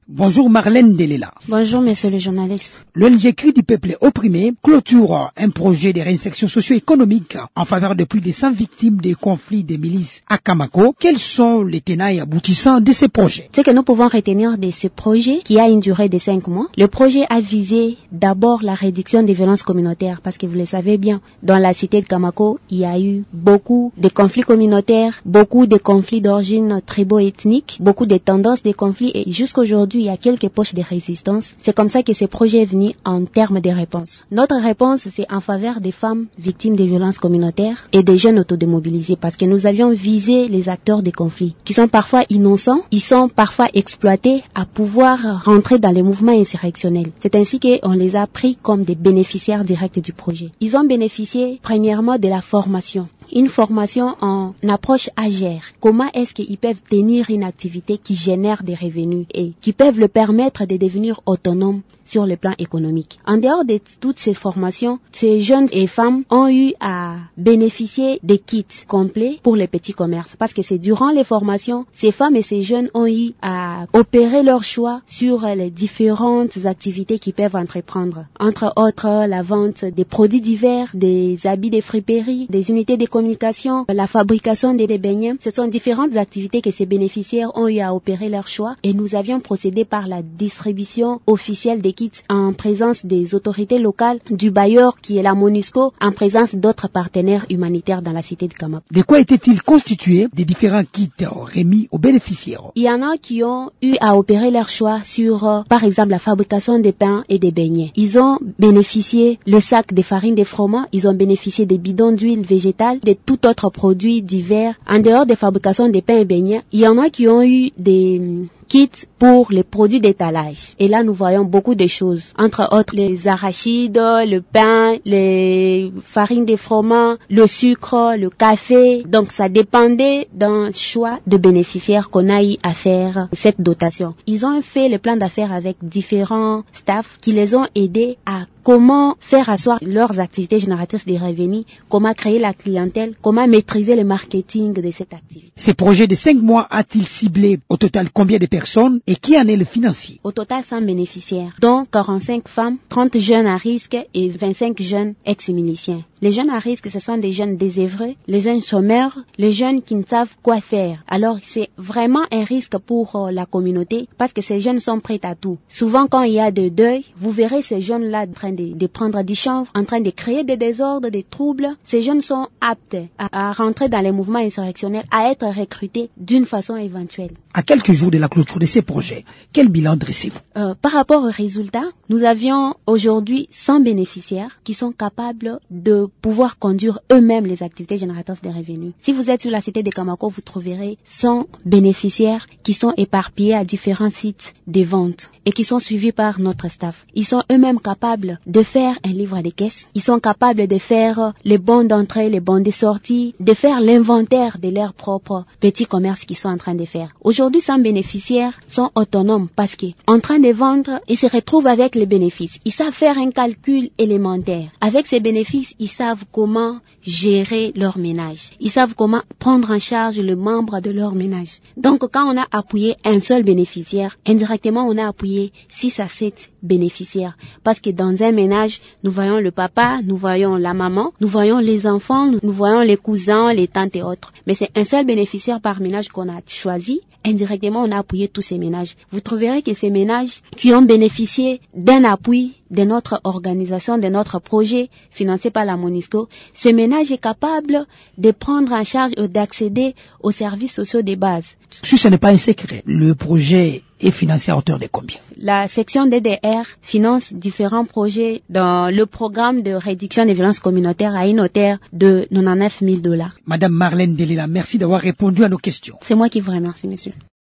Bonjour Marlène Delela. Bonjour monsieur le journaliste. L'ONG Cri du peuple opprimé clôture un projet de réinsertion socio-économique en faveur de plus de 100 victimes des conflits des milices à Kamako. Quels sont les tenants et aboutissants de ces projets? Ce que nous pouvons retenir de ce projet, qui a une durée de 5 mois, le projet a visé d'abord la réduction des violences communautaires, parce que vous le savez bien, dans la cité de Kamako, il y a eu beaucoup de conflits communautaires, beaucoup de conflits d'origine tribo-ethnique, beaucoup de tendances de conflits, et jusqu'aujourd'hui, il y a quelques poches de résistance. C'est comme ça que ce projet est venu en termes de réponse. Notre réponse, c'est en faveur des femmes victimes de violences communautaires et des jeunes autodémobilisés, parce que nous avions visé les acteurs des conflits, qui sont parfois innocents, ils sont parfois exploités à pouvoir rentrer dans les mouvements insurrectionnels. C'est ainsi qu'on les a pris comme des bénéficiaires directs du projet. Ils ont bénéficié premièrement de la formation. Une formation en approche agère. Comment est-ce qu'ils peuvent tenir une activité qui génère des revenus et qui peuvent leur permettre de devenir autonomes sur le plan économique. En dehors de toutes ces formations, ces jeunes et femmes ont eu à bénéficier des kits complets pour les petits commerces, parce que c'est durant les formations, ces femmes et ces jeunes ont eu à opérer leur choix sur les différentes activités qu'ils peuvent entreprendre. Entre autres, la vente des produits divers, des habits de friperie, des unités de communication, la fabrication des beignets. Ce sont différentes activités que ces bénéficiaires ont eu à opérer leur choix, et nous avions procédé par la distribution officielle des kits en présence des autorités locales, du bailleur qui est la MONUSCO, en présence d'autres partenaires humanitaires dans la cité de Kamako. De quoi étaient-ils constitués des différents kits remis aux bénéficiaires? Il y en a qui ont eu à opérer leur choix sur, par exemple, la fabrication des pains et des beignets. Ils ont bénéficié le sac de farine de froment, ils ont bénéficié des bidons d'huile végétale, de tout autre produit divers. En dehors des fabrications des pains et beignets, il y en a qui ont eu des kits pour les produits d'étalage. Et là, nous voyons beaucoup de choses. Entre autres, les arachides, le pain, les farines de froment, le sucre, le café. Donc, ça dépendait d'un choix de bénéficiaires qu'on a eu à faire cette dotation. Ils ont fait le plan d'affaires avec différents staffs qui les ont aidés à comment faire asseoir leurs activités génératrices de revenus, comment créer la clientèle, comment maîtriser le marketing de cette activité. Ce projet de 5 mois a-t-il ciblé au total combien de personnes et qui en est le financier? Au total, 100 bénéficiaires, dont 45 femmes, 30 jeunes à risque et 25 jeunes ex-miliciens. Les jeunes à risque, ce sont des jeunes désœuvrés, les jeunes chômeurs, les jeunes qui ne savent quoi faire. Alors, c'est vraiment un risque pour la communauté, parce que ces jeunes sont prêts à tout. Souvent, quand il y a de deuil, vous verrez ces jeunes-là en train de prendre du chanvre, en train de créer des désordres, des troubles. Ces jeunes sont aptes à rentrer dans les mouvements insurrectionnels, à être recrutés d'une façon éventuelle. À quelques jours de la clôture de ces projets, quel bilan dressez-vous? Par rapport aux résultats, nous avions aujourd'hui 100 bénéficiaires qui sont capables de pouvoir conduire eux-mêmes les activités génératrices de revenus. Si vous êtes sur la cité de Kamako, vous trouverez 100 bénéficiaires qui sont éparpillés à différents sites de vente et qui sont suivis par notre staff. Ils sont eux-mêmes capables de faire un livre de caisse. Ils sont capables de faire les bons d'entrée, les bons de sortie, de faire l'inventaire de leurs propres petits commerces qu'ils sont en train de faire. Aujourd'hui, 100 bénéficiaires sont autonomes parce que, en train de vendre, ils se retrouvent avec les bénéfices. Ils savent faire un calcul élémentaire. Avec ces bénéfices, ils savent comment gérer leur ménage. Ils savent comment prendre en charge le membre de leur ménage. Donc, quand on a appuyé un seul bénéficiaire, indirectement, on a appuyé 6 à 7 bénéficiaires. Parce que dans un ménage, nous voyons le papa, nous voyons la maman, nous voyons les enfants, nous voyons les cousins, les tantes et autres. Mais c'est un seul bénéficiaire par ménage qu'on a choisi. Indirectement, on a appuyé tous ces ménages. Vous trouverez que ces ménages qui ont bénéficié d'un appui de notre organisation, de notre projet financé par la MONUSCO, ce ménage est capable de prendre en charge ou d'accéder aux services sociaux de base. Si ce n'est pas un secret, le projet est financé à hauteur de combien? La section DDR finance différents projets dans le programme de réduction des violences communautaires à une hauteur de 99 000 $. Madame Marlène Delela, merci d'avoir répondu à nos questions. C'est moi qui vous remercie, monsieur.